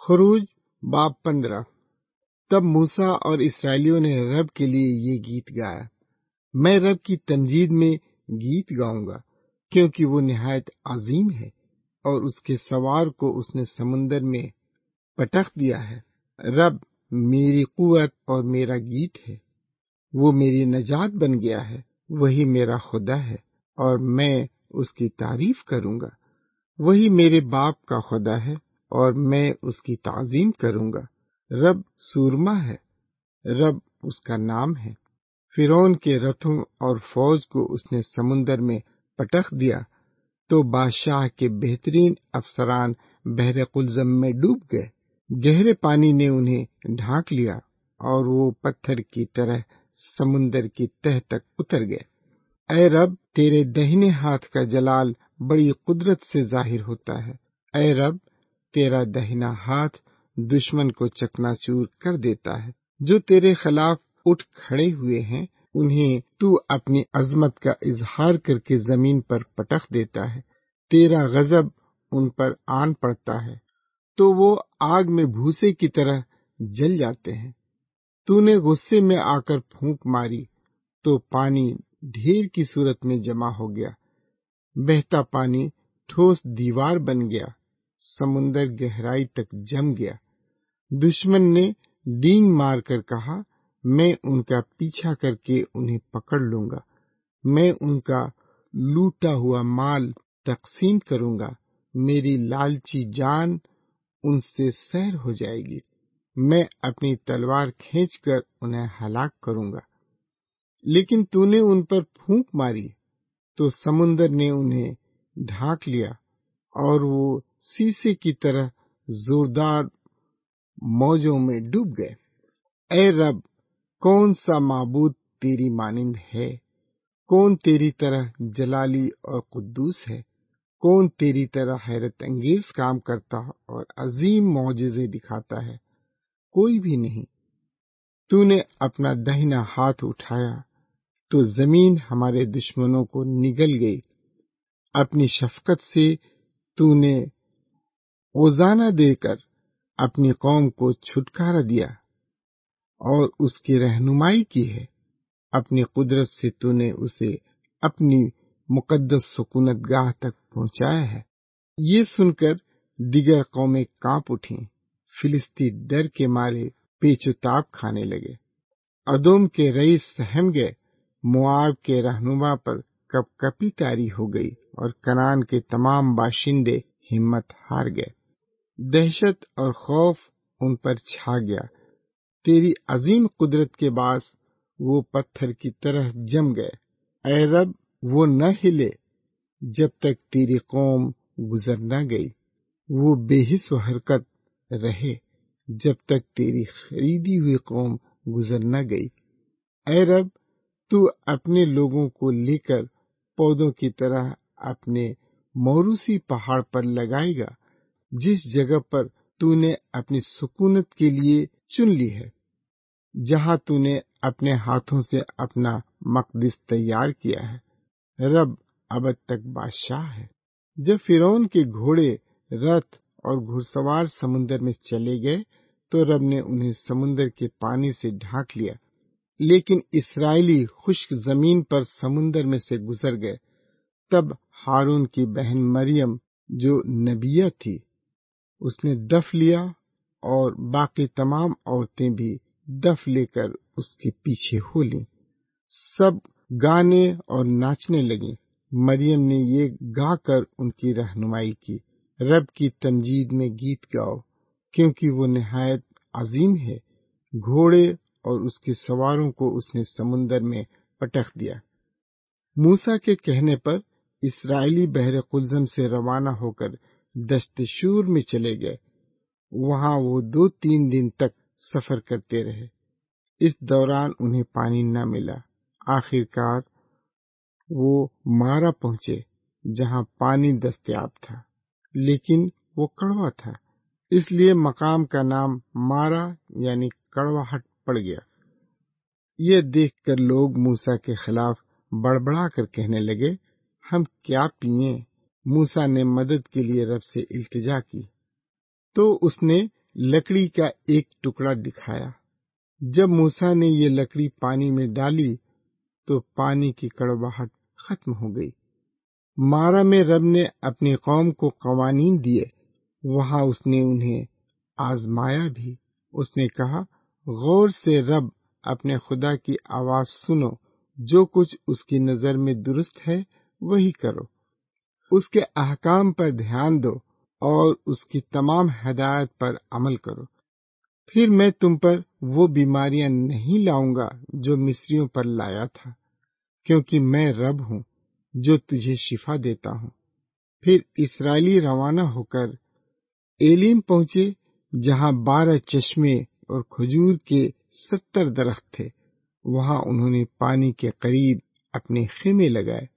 خروج باب 15۔ تب موسیٰ اور اسرائیلیوں نے رب کے لیے یہ گیت گایا۔ میں رب کی تمجید میں گیت گاؤں گا، کیونکہ وہ نہایت عظیم ہے اور اس کے سوار کو اس نے سمندر میں پٹخ دیا ہے۔ رب میری قوت اور میرا گیت ہے، وہ میری نجات بن گیا ہے۔ وہی میرا خدا ہے اور میں اس کی تعریف کروں گا۔ وہی میرے باپ کا خدا ہے اور میں اس کی تعظیم کروں گا۔ رب سورما ہے، رب اس کا نام ہے۔ فرعون کے رتھوں اور فوج کو اس نے سمندر میں پٹخ دیا، تو بادشاہ کے بہترین افسران بحر قلزم میں ڈوب گئے۔ گہرے پانی نے انہیں ڈھانک لیا اور وہ پتھر کی طرح سمندر کی تہہ تک اتر گئے۔ اے رب، تیرے دہنے ہاتھ کا جلال بڑی قدرت سے ظاہر ہوتا ہے۔ اے رب، تیرا دہنا ہاتھ دشمن کو چکنا چور کر دیتا ہے۔ جو تیرے خلاف اٹھ کھڑے ہوئے ہیں، انہیں تو اپنی عظمت کا اظہار کر کے زمین پر پٹخ دیتا ہے۔ تیرا غضب ان پر آن پڑتا ہے تو وہ آگ میں بھوسے کی طرح جل جاتے ہیں۔ تو نے غصے میں آ کر پھونک ماری تو پانی ڈھیر کی صورت میں جمع ہو گیا۔ بہتا پانی ٹھوس دیوار بن گیا، سمندر گہرائی تک جم گیا۔ دشمن نے ڈینگ مار کر کہا، میں ان کا پیچھا کر کے انہیں پکڑ لوں گا، میں ان کا لوٹا ہوا مال تقسیم کروں گا، میری لالچی جان ان سے سیر ہو جائے گی، میں اپنی تلوار کھینچ کر انہیں ہلاک کروں گا۔ لیکن تو نے ان پر پھونک ماری تو سمندر نے انہیں ڈھانک لیا اور وہ سیسے کی طرح زوردار موجوں میں ڈوب گئے۔ اے رب، کون سا معبود تیری مانند ہے؟ کون تیری طرح جلالی اور قدوس ہے؟ کون تیری طرح حیرت انگیز کام کرتا اور عظیم معجزے دکھاتا ہے؟ کوئی بھی نہیں۔ تو نے اپنا دہنا ہاتھ اٹھایا تو زمین ہمارے دشمنوں کو نگل گئی۔ اپنی شفقت سے تو نے اوزانہ دے کر اپنی قوم کو چھٹکارا دیا اور اس کی رہنمائی کی ہے۔ اپنی قدرت سے تو نے اسے اپنی مقدس سکونت گاہ تک پہنچایا ہے۔ یہ سن کر دیگر قومیں کانپ اٹھیں، فلسطی ڈر کے مارے پیچ و تاب کھانے لگے۔ ادوم کے رئیس سہم گئے، موآب کے رہنما پر کپ کپی طاری ہو گئی اور کنعان کے تمام باشندے ہمت ہار گئے۔ دہشت اور خوف ان پر چھا گیا۔ تیری عظیم قدرت کے باعث وہ پتھر کی طرح جم گئے۔ اے رب، وہ نہ ہلے جب تک تیری قوم گزر نہ گئی، وہ بے حس و حرکت رہے جب تک تیری خریدی ہوئی قوم گزر نہ گئی۔ اے رب، تو اپنے لوگوں کو لے کر پودوں کی طرح اپنے موروثی پہاڑ پر لگائے گا، جس جگہ پر تو نے اپنی سکونت کے لیے چن لی ہے، جہاں تو نے اپنے ہاتھوں سے اپنا مقدس تیار کیا ہے۔ رب ابد تک بادشاہ ہے۔ جب فرعون کے گھوڑے، رتھ اور گھڑ سوار سمندر میں چلے گئے تو رب نے انہیں سمندر کے پانی سے ڈھانک لیا، لیکن اسرائیلی خشک زمین پر سمندر میں سے گزر گئے۔ تب ہارون کی بہن مریم جو نبیہ تھی، اس نے دف لیا اور باقی تمام عورتیں بھی دف لے کر اس کے پیچھے ہو لیں۔ سب گانے اور ناچنے لگیں۔ مریم نے یہ گا کر ان کی رہنمائی کی، رب کی تمجید میں گیت گاؤ، کیونکہ وہ نہایت عظیم ہے۔ گھوڑے اور اس کے سواروں کو اس نے سمندر میں پٹخ دیا۔ موسیٰ کے کہنے پر اسرائیلی بحر قلزم سے روانہ ہو کر دشت شور میں چلے گئے۔ وہاں وہ 2-3 دن تک سفر کرتے رہے۔ اس دوران انہیں پانی نہ ملا۔ آخر کار وہ مارا پہنچے، جہاں پانی دستیاب تھا، لیکن وہ کڑوا تھا، اس لیے مقام کا نام مارا یعنی کڑواہٹ پڑ گیا۔ یہ دیکھ کر لوگ موسیٰ کے خلاف بڑبڑا کر کہنے لگے، ہم کیا پئیں؟ موسیٰ نے مدد کے لیے رب سے التجا کی تو اس نے لکڑی کا ایک ٹکڑا دکھایا۔ جب موسیٰ نے یہ لکڑی پانی میں ڈالی تو پانی کی کڑواہٹ ختم ہو گئی۔ مارا میں رب نے اپنی قوم کو قوانین دیے، وہاں اس نے انہیں آزمایا بھی۔ اس نے کہا، غور سے رب اپنے خدا کی آواز سنو، جو کچھ اس کی نظر میں درست ہے وہی کرو، اس کے احکام پر دھیان دو اور اس کی تمام ہدایت پر عمل کرو۔ پھر میں تم پر وہ بیماریاں نہیں لاؤں گا جو مصریوں پر لایا تھا، کیونکہ میں رب ہوں جو تجھے شفا دیتا ہوں۔ پھر اسرائیلی روانہ ہو کر ایلیم پہنچے، جہاں 12 چشمے اور کھجور کے 70 درخت تھے۔ وہاں انہوں نے پانی کے قریب اپنے خیمے لگائے